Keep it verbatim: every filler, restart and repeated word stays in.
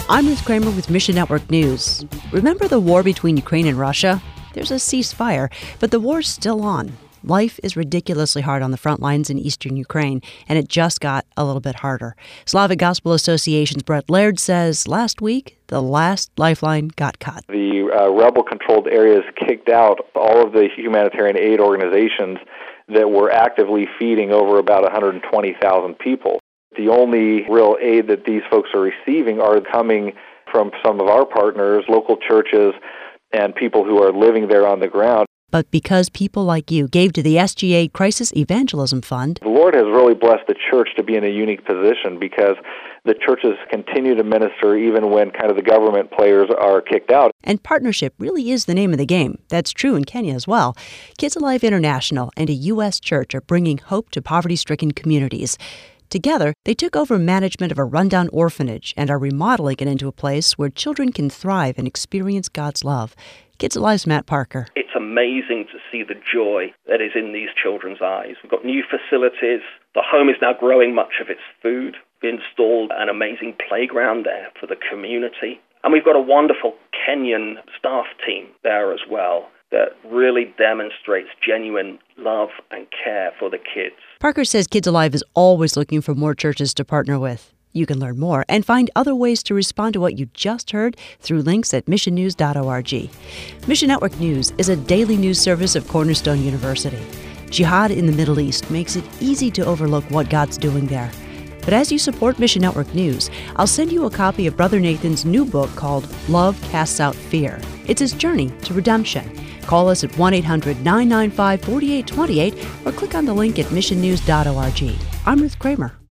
I'm Ruth Kramer with Mission Network News. Remember the war between Ukraine and Russia? There's a ceasefire, but the war's still on. Life is ridiculously hard on the front lines in eastern Ukraine, and it just got a little bit harder. Slavic Gospel Association's Brett Laird says last week, the last lifeline got cut. The uh, rebel-controlled areas kicked out all of the humanitarian aid organizations that were actively feeding over about one hundred twenty thousand people. The only real aid that these folks are receiving are coming from some of our partners, local churches, and people who are living there on the ground. But because people like you gave to the S G A Crisis Evangelism Fund, the Lord has really blessed the church to be in a unique position because the churches continue to minister even when kind of the government players are kicked out. And partnership really is the name of the game. That's true in Kenya as well. Kids Alive International and a U S church are bringing hope to poverty-stricken communities. Together, they took over management of a rundown orphanage and are remodeling it into a place where children can thrive and experience God's love. Kids Alive's Matt Parker. It's amazing to see the joy that is in these children's eyes. We've got new facilities. The home is now growing much of its food. We installed an amazing playground there for the community. And we've got a wonderful Kenyan staff team there as well that really demonstrates genuine love and care for the kids. Parker says Kids Alive is always looking for more churches to partner with. You can learn more and find other ways to respond to what you just heard through links at mission news dot org. Mission Network News is a daily news service of Cornerstone University. Jihad in the Middle East makes it easy to overlook what God's doing there. But as you support Mission Network News, I'll send you a copy of Brother Nathan's new book called Love Casts Out Fear. It's his journey to redemption. Call us at one eight hundred nine nine five four eight two eight or click on the link at mission news dot org. I'm Ruth Kramer.